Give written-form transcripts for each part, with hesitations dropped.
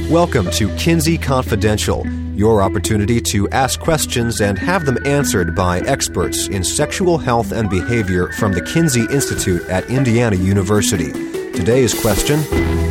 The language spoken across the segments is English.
Welcome to Kinsey Confidential, your opportunity to ask questions and have them answered by experts in sexual health and behavior from the Kinsey Institute at Indiana University. Today's question: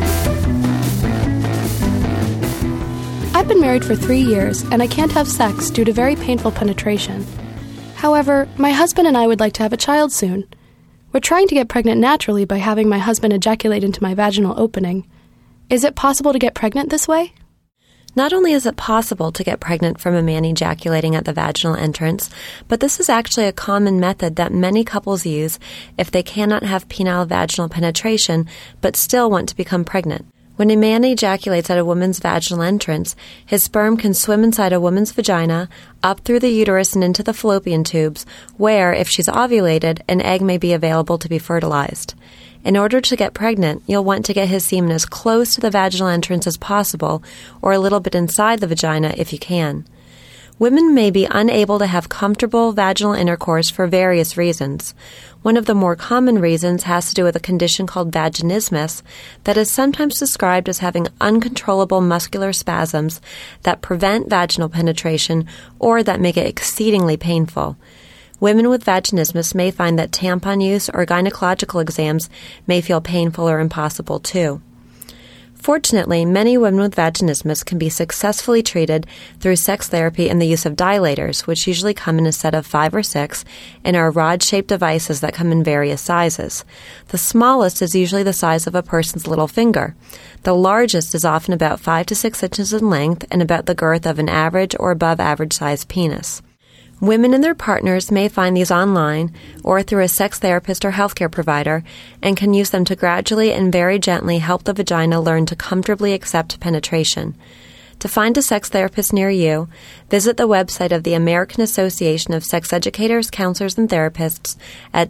I've been married for 3 years, and I can't have sex due to very painful penetration. However, my husband and I would like to have a child soon. We're trying to get pregnant naturally by having my husband ejaculate into my vaginal opening. Is it possible to get pregnant this way? Not only is it possible to get pregnant from a man ejaculating at the vaginal entrance, but this is actually a common method that many couples use if they cannot have penile vaginal penetration but still want to become pregnant. When a man ejaculates at a woman's vaginal entrance, his sperm can swim inside a woman's vagina, up through the uterus and into the fallopian tubes, where, if she's ovulated, an egg may be available to be fertilized. In order to get pregnant, you'll want to get his semen as close to the vaginal entrance as possible, or a little bit inside the vagina if you can. Women may be unable to have comfortable vaginal intercourse for various reasons. One of the more common reasons has to do with a condition called vaginismus that is sometimes described as having uncontrollable muscular spasms that prevent vaginal penetration or that make it exceedingly painful. Women with vaginismus may find that tampon use or gynecological exams may feel painful or impossible too. Fortunately, many women with vaginismus can be successfully treated through sex therapy and the use of dilators, which usually come in a set of 5 or 6 and are rod-shaped devices that come in various sizes. The smallest is usually the size of a person's little finger. The largest is often about 5 to 6 inches in length and about the girth of an average or above average sized penis. Women and their partners may find these online or through a sex therapist or healthcare provider and can use them to gradually and very gently help the vagina learn to comfortably accept penetration. To find a sex therapist near you, visit the website of the American Association of Sex Educators, Counselors, and Therapists at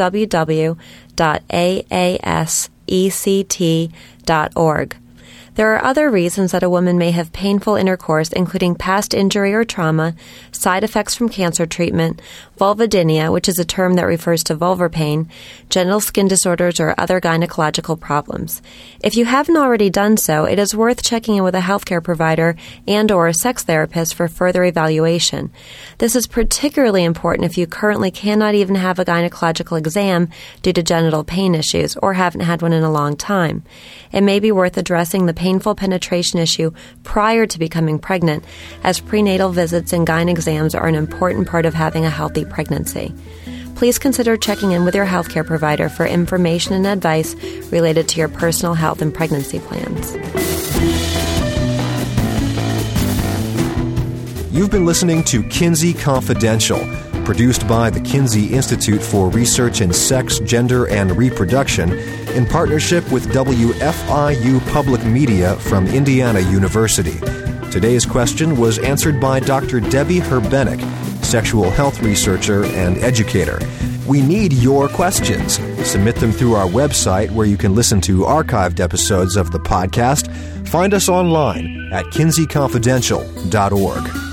www.aasect.org. There are other reasons that a woman may have painful intercourse, including past injury or trauma, side effects from cancer treatment, vulvodynia, which is a term that refers to vulvar pain, genital skin disorders, or other gynecological problems. If you haven't already done so, it is worth checking in with a healthcare provider and or a sex therapist for further evaluation. This is particularly important if you currently cannot even have a gynecological exam due to genital pain issues or haven't had one in a long time. It may be worth addressing the painful penetration issue prior to becoming pregnant, as prenatal visits and gyne exams are an important part of having a healthy pregnancy. Please consider checking in with your healthcare provider for information and advice related to your personal health and pregnancy plans. You've been listening to Kinsey Confidential, produced by the Kinsey Institute for Research in Sex, Gender, and Reproduction in partnership with WFIU Public Media from Indiana University. Today's question was answered by Dr. Debbie Herbenek, sexual health researcher and educator. We need your questions. Submit them through our website, where you can listen to archived episodes of the podcast. Find us online at kinseyconfidential.org.